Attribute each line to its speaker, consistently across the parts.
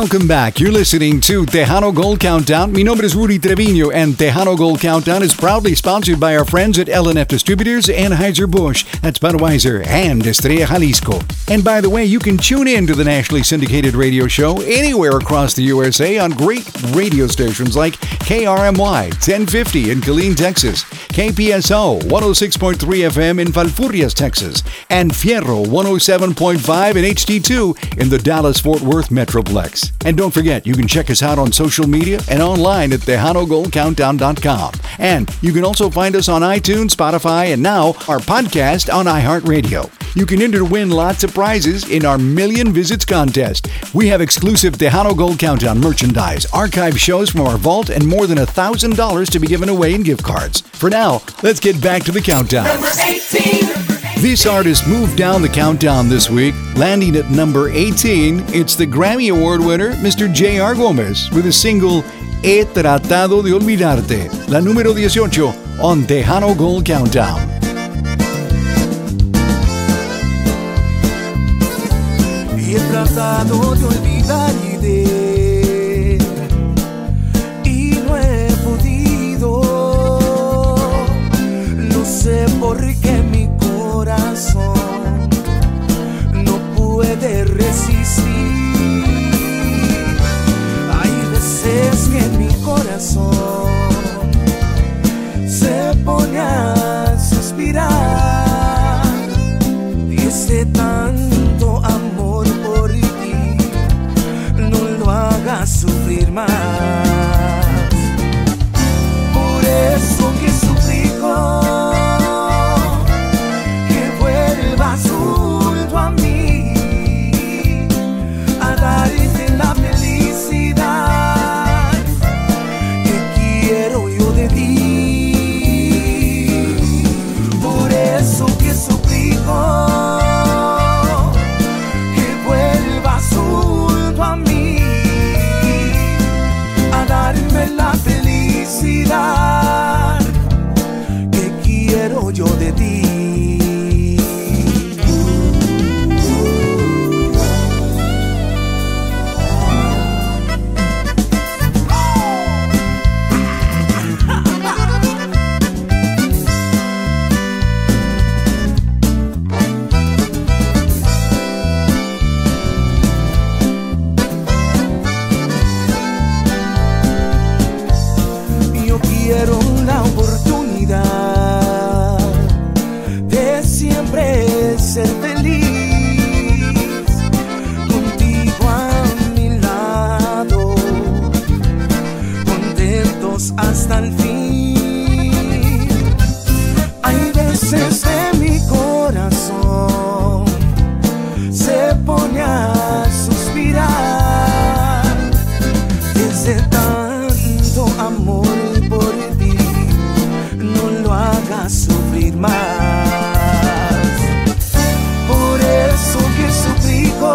Speaker 1: Welcome back. You're listening to Tejano Gold Countdown. Mi nombre es Rudy Treviño, and Tejano Gold Countdown is proudly sponsored by our friends at L&F Distributors, Anheuser-Busch, that's Budweiser, and Estrella Jalisco. And by the way, you can tune in to the nationally syndicated radio show anywhere across the USA on great radio stations like KRMY 1050 in Killeen, Texas, KPSO 106.3 FM in Falfurrias, Texas, and Fierro 107.5 and HD2 in the Dallas-Fort Worth Metroplex. And don't forget, you can check us out on social media and online at TejanoGoldCountdown.com. And you can also find us on iTunes, Spotify, and now our podcast on iHeartRadio. You can enter to win lots of prizes in our Million Visits contest. We have exclusive Tejano Gold Countdown merchandise, archive shows from our vault, and more than $1,000 to be given away in gift cards. For now, let's get back to the countdown.
Speaker 2: Number 18.
Speaker 1: This artist moved down the countdown this week, landing at number 18. It's the Grammy Award winner, Mr. J.R. Gomez, with his single He Tratado de Olvidarte, la número 18 on Tejano Gold Countdown.
Speaker 3: He tratado de olvidarte y no he podido. No sé por qué mi corazón no puede resistir. Hay veces que mi corazón se pone a suspirar. Dice tanto amor por ti, no lo hagas sufrir más. Por eso que suplico que vuelvas junto a mí a darte la felicidad que quiero yo de ti. Por eso que suplico la felicidad que quiero yo de ti. Quiero la oportunidad de siempre ser feliz contigo a mi lado, contentos hasta el fin. Hay veces que mi corazón se pone a suspirar desde tanto amor por ti, no lo hagas sufrir más. Por eso que suplico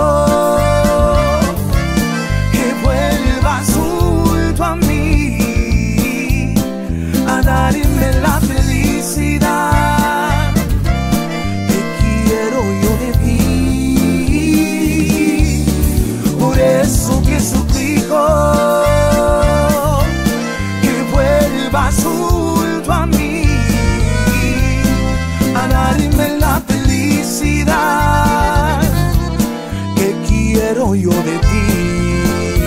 Speaker 3: que vuelvas junto a mí a darme la felicidad que quiero yo de ti. Por eso que suplico vas junto a mí a darme la felicidad que quiero yo de ti.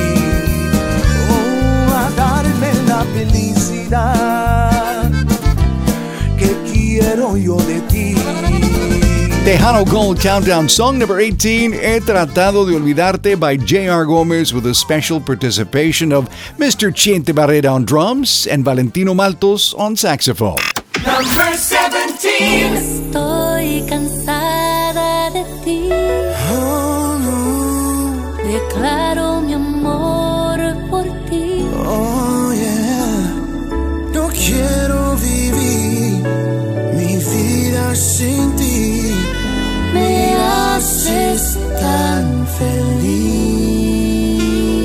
Speaker 3: Oh, a darme la felicidad que quiero yo de ti.
Speaker 1: Tejano Gold Countdown song number 18, He Tratado de Olvidarte by J.R. Gomez, with a special participation of Mr. Chente Barrera on drums and Valentino Maltos on saxophone.
Speaker 2: Number 17.
Speaker 4: Estoy cansada de ti.
Speaker 3: Oh, no.
Speaker 4: Declaro mi amor por ti.
Speaker 3: Oh, yeah. No quiero vivir mi vida sin ti. Me haces tan feliz.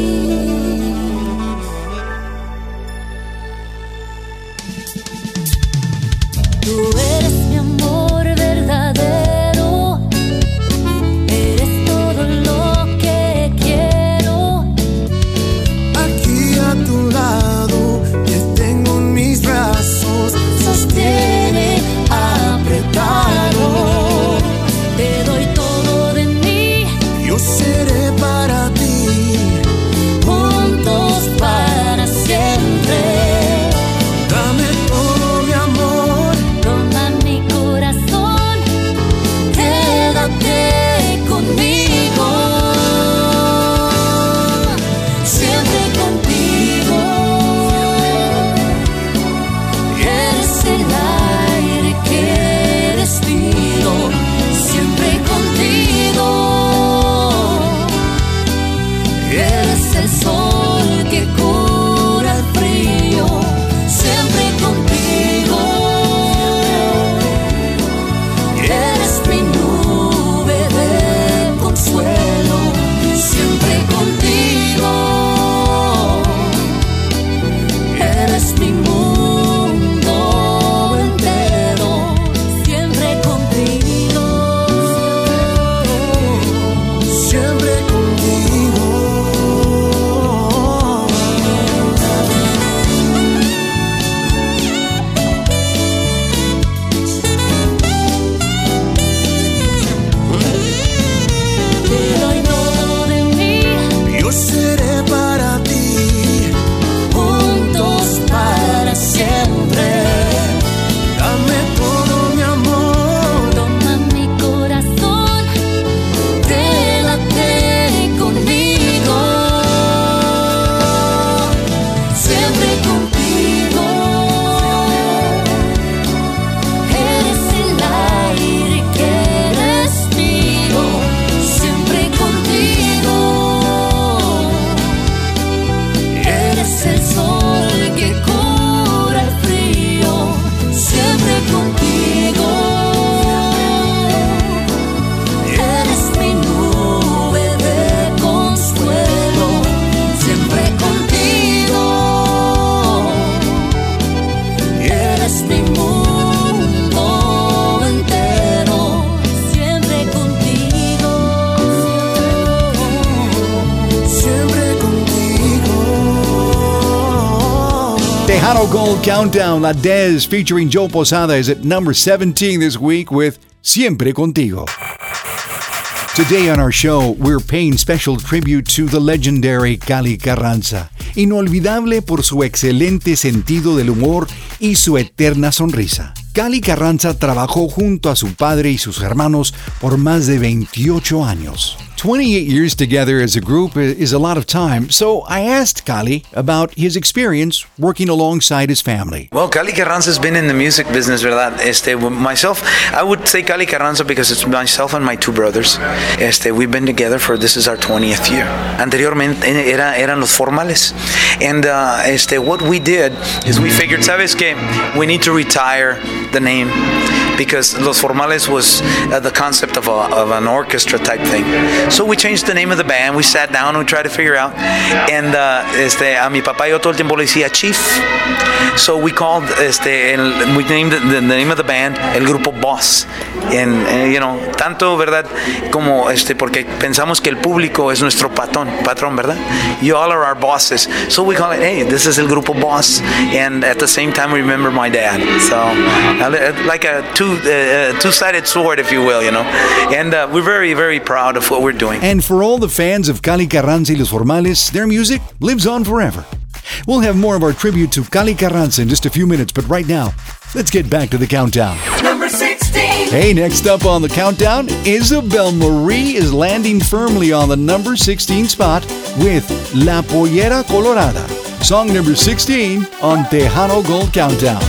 Speaker 4: Tú eres mi amor verdadero, eres todo lo que quiero.
Speaker 1: Tejano Gold Countdown, La Dez featuring Joe Posada is at number 17 this week with Siempre Contigo. Today on our show, we're paying special tribute to the legendary Cali Carranza, inolvidable por su excelente sentido del humor y su eterna sonrisa. Cali Carranza trabajó junto a su padre y sus hermanos por más de 28 años. 28 years together as a group is a lot of time, so I asked Cali about his experience working alongside his family.
Speaker 5: Well, Cali Carranza has been in the music business, ¿verdad? Myself, I would say Cali Carranza because it's myself and my two brothers. We've been together this is our 20th year. Anteriormente eran los formales. And what we did is we figured, ¿sabes qué? We need to retire the name because Los Formales was the concept of an orchestra type thing. So we changed the name of the band. We sat down and we tried to figure out. And a mi papá yo todo el tiempo le decía Chief. So we called, we named the name of the band El Grupo Boss. And tanto, ¿verdad? Como porque pensamos que el público es nuestro patrón, ¿verdad? You all are our bosses. So we call it, hey, this is El Grupo Boss. And at the same time, remember my dad. So like a two-sided sword, if you will, And we're very, very proud of what we're doing.
Speaker 1: And for all the fans of Cali Carranza y Los Formales, their music lives on forever. We'll have more of our tribute to Cali Carranza in just a few minutes, but right now, let's get back to the countdown.
Speaker 2: Number 16.
Speaker 1: Hey, next up on the countdown, Isabel Marie is landing firmly on the number 16 spot with La Pollera Colorada. Song number 16 on Tejano Gold Countdown.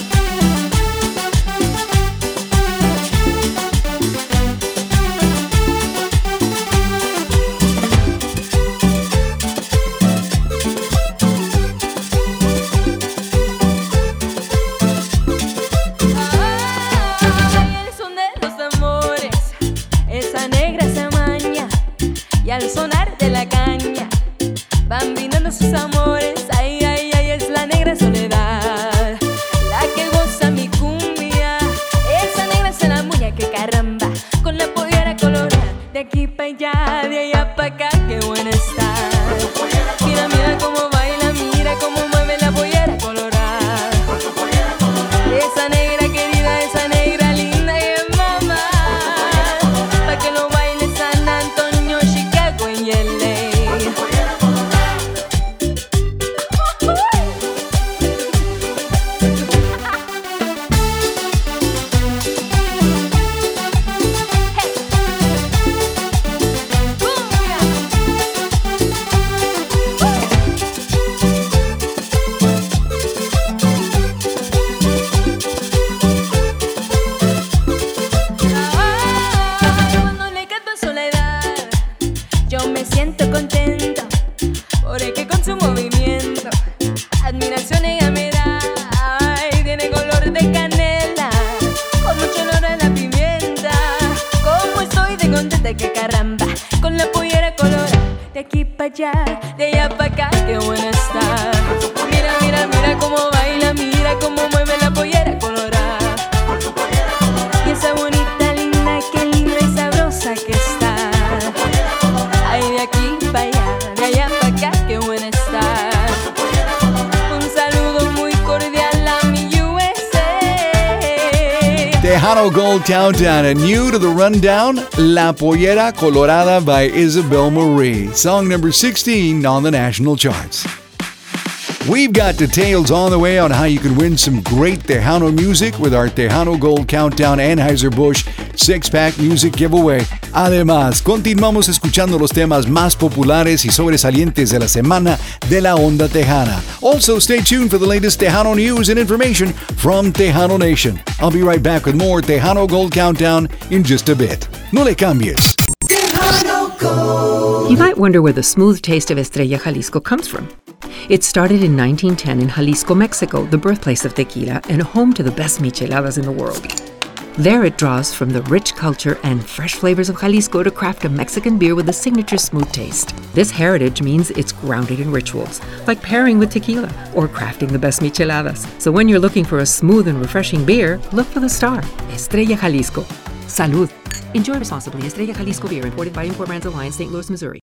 Speaker 4: Al sonar de la caña van brindando sus amores. Ay, ay, ay, es la negra soledad la que goza mi cumbia. Esa negra se la muña que caramba, con la pollera colorada, de aquí pa' allá, de allá pa' acá, qué buena está. Mira, mira cómo baila, mira cómo mueve la pollera colorada. Esa negra querida, esa negra linda y mamá, pa' que lo baile San Antonio, Chicago en LA. Cuando le canto Soledad, yo me siento contento, porque con su movimiento admiración ella me da. Ay, tiene color de canela, con mucho olor a la pimienta. Como estoy de contenta que caramba, con la pollera colorada, de aquí pa' allá, de allá pa' acá, qué buena está. Mira, mira, mira cómo baila, mira cómo mueve la pollera colorada. Y esa bonita, linda, qué linda y sabrosa que está. Ay, de aquí pa' allá, de allá pa' acá, qué buena está. Un saludo muy cordial a mi USA.
Speaker 1: Tejano Gold Countdown, and new to the rundown, La Pollera Colorada by Isabel Marie. Song number 16 on the national charts. We've got details on the way on how you can win some great Tejano music with our Tejano Gold Countdown Anheuser-Busch 6-pack music giveaway. Además, continuamos escuchando los temas más populares y sobresalientes de la semana de la onda tejana. Also, stay tuned for the latest Tejano news and information from Tejano Nation. I'll be right back with more Tejano Gold Countdown in just a bit. No le cambies.
Speaker 2: Tejano Gold.
Speaker 6: You might wonder where the smooth taste of Estrella Jalisco comes from. It started in 1910 in Jalisco, Mexico, the birthplace of tequila and home to the best micheladas in the world. There it draws from the rich culture and fresh flavors of Jalisco to craft a Mexican beer with a signature smooth taste. This heritage means it's grounded in rituals, like pairing with tequila or crafting the best micheladas. So when you're looking for a smooth and refreshing beer, look for the star, Estrella Jalisco. Salud. Enjoy responsibly. Estrella Jalisco Beer, imported by Import Brands Alliance, St. Louis, Missouri.